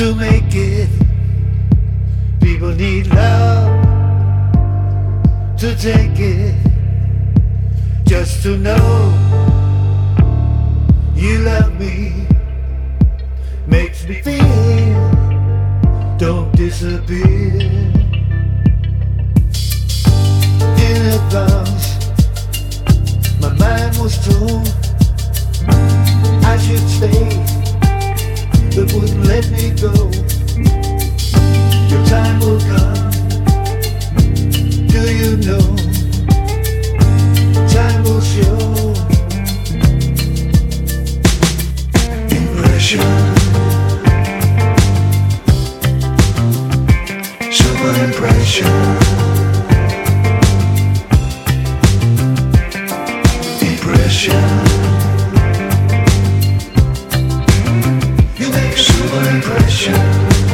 to make it. People need love to take it. Just to know you love me makes me feel. Don't disappear. In advance, my mind was told I should stay, but wouldn't let me go. Your time will come. Do you know? Time will show. Impression, super impression. Impression, you make a super impression.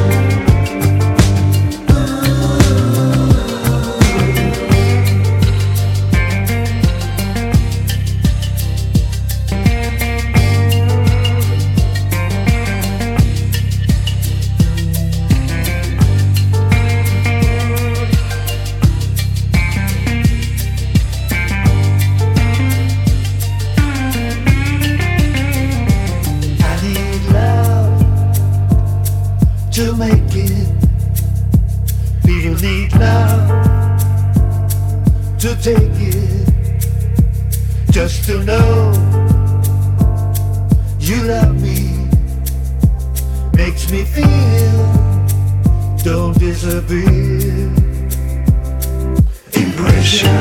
To make it, people need love to take it. Just to know you love me makes me feel. Don't disappear. Impression,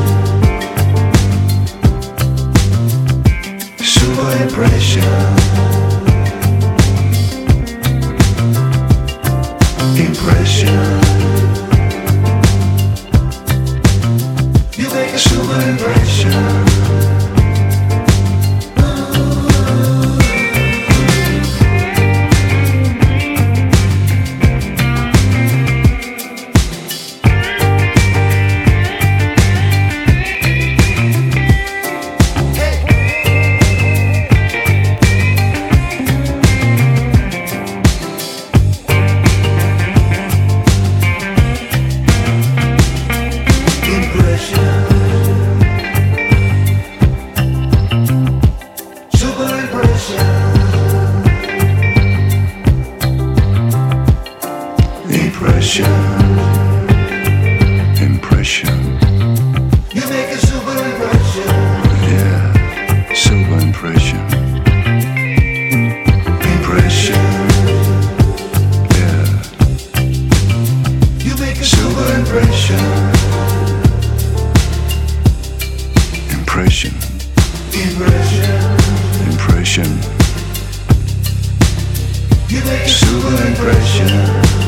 super impression. Impression, you make a super impression. Impression, impression. You make a super impression. Yeah, super impression. Impression. Yeah. You make a super impression. Impression. Impression. Impression. You make a super impression.